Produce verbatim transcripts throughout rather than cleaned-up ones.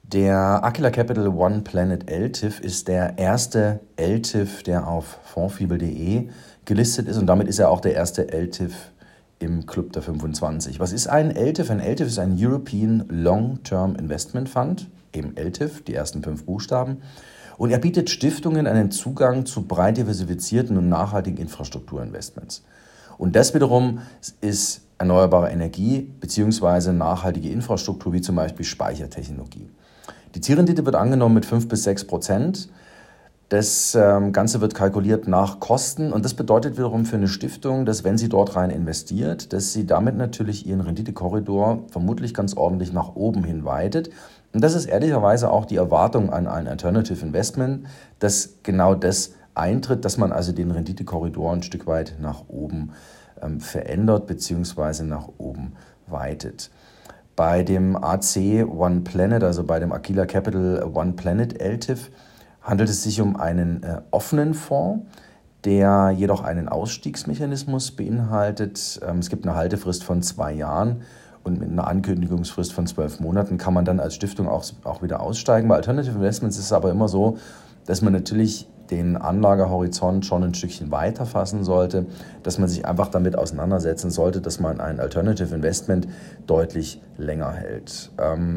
Der Aquila Capital One Planet L T I F ist der erste L T I F, der auf fondsfibel punkt de gelistet ist, und damit ist er auch der erste L T I F im Club der fünfundzwanzig. Was ist ein L T I F? Ein L T I F ist ein European Long-Term Investment Fund, eben L T I F, die ersten fünf Buchstaben. Und er bietet Stiftungen einen Zugang zu breit diversifizierten und nachhaltigen Infrastrukturinvestments. Und das wiederum ist erneuerbare Energie bzw. nachhaltige Infrastruktur, wie zum Beispiel Speichertechnologie. Die Zielrendite wird angenommen mit fünf bis sechs Prozent. Das ähm, Ganze wird kalkuliert nach Kosten, und das bedeutet wiederum für eine Stiftung, dass, wenn sie dort rein investiert, dass sie damit natürlich ihren Renditekorridor vermutlich ganz ordentlich nach oben hin weitet. Und das ist ehrlicherweise auch die Erwartung an ein Alternative Investment, dass genau das eintritt, dass man also den Renditekorridor ein Stück weit nach oben ähm, verändert bzw. nach oben weitet. Bei dem A C One Planet, also bei dem Aquila Capital One Planet L T I F, handelt es sich um einen äh, offenen Fonds, der jedoch einen Ausstiegsmechanismus beinhaltet. Ähm, es gibt eine Haltefrist von zwei Jahren und mit einer Ankündigungsfrist von zwölf Monaten kann man dann als Stiftung auch, auch wieder aussteigen. Bei Alternative Investments ist es aber immer so, dass man natürlich den Anlagehorizont schon ein Stückchen weiter fassen sollte, dass man sich einfach damit auseinandersetzen sollte, dass man ein Alternative Investment deutlich länger hält.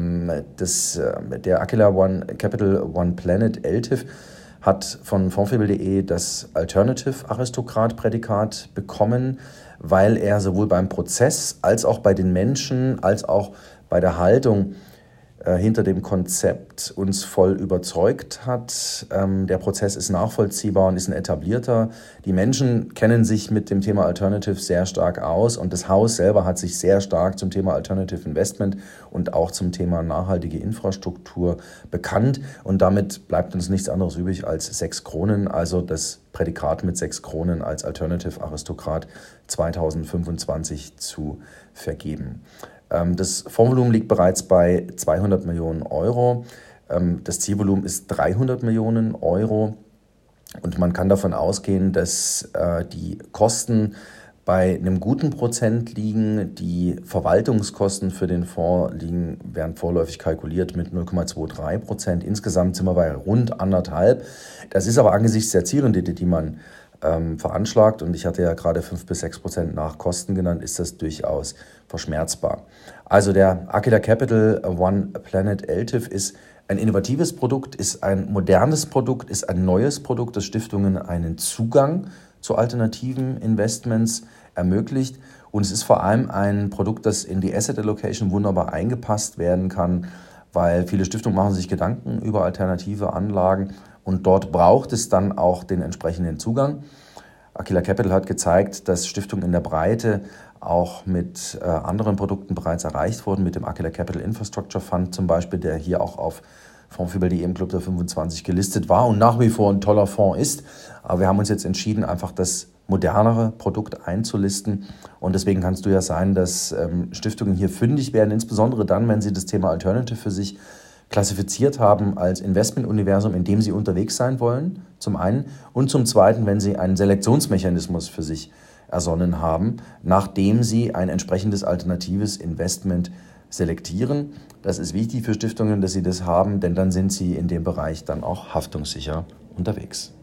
Das, der Aquila One Capital One Planet L T I F hat von fondsfibel punkt de das Alternative Aristokrat Prädikat bekommen, weil er sowohl beim Prozess als auch bei den Menschen als auch bei der Haltung hinter dem Konzept uns voll überzeugt hat. Ähm, der Prozess ist nachvollziehbar und ist ein etablierter. Die Menschen kennen sich mit dem Thema Alternative sehr stark aus, und das Haus selber hat sich sehr stark zum Thema Alternative Investment und auch zum Thema nachhaltige Infrastruktur bekannt, und damit bleibt uns nichts anderes übrig als sechs Kronen, also das Prädikat mit sechs Kronen als Alternative Aristokrat zweitausendfünfundzwanzig zu vergeben. Das Fondsvolumen liegt bereits bei zweihundert Millionen Euro. Das Zielvolumen ist dreihundert Millionen Euro. Und man kann davon ausgehen, dass die Kosten bei einem guten Prozent liegen. Die Verwaltungskosten für den Fonds liegen, werden vorläufig kalkuliert mit null Komma dreiundzwanzig Prozent. Insgesamt sind wir bei rund anderthalb. Das ist aber angesichts der Zielrendite, die man ähm, veranschlagt, und ich hatte ja gerade fünf bis sechs Prozent nach Kosten genannt, ist das durchaus verschmerzbar. Also der Aquila Capital One Planet L T I F ist ein innovatives Produkt, ist ein modernes Produkt, ist ein neues Produkt, das Stiftungen einen Zugang zu alternativen Investments ermöglicht. Und es ist vor allem ein Produkt, das in die Asset Allocation wunderbar eingepasst werden kann, weil viele Stiftungen machen sich Gedanken über alternative Anlagen, und dort braucht es dann auch den entsprechenden Zugang. Aquila Capital hat gezeigt, dass Stiftungen in der Breite auch mit äh, anderen Produkten bereits erreicht wurden, mit dem Aquila Capital Infrastructure Fund zum Beispiel, der hier auch auf fondsfibel punkt de im Club der fünfundzwanzig gelistet war und nach wie vor ein toller Fonds ist. Aber wir haben uns jetzt entschieden, einfach das modernere Produkt einzulisten, und deswegen kann es durchaus sein, dass ähm, Stiftungen hier fündig werden, insbesondere dann, wenn sie das Thema Alternative für sich klassifiziert haben als Investmentuniversum, in dem sie unterwegs sein wollen, zum einen, und zum zweiten, wenn sie einen Selektionsmechanismus für sich ersonnen haben, nachdem sie ein entsprechendes alternatives Investment selektieren. Das ist wichtig für Stiftungen, dass sie das haben, denn dann sind sie in dem Bereich dann auch haftungssicher unterwegs.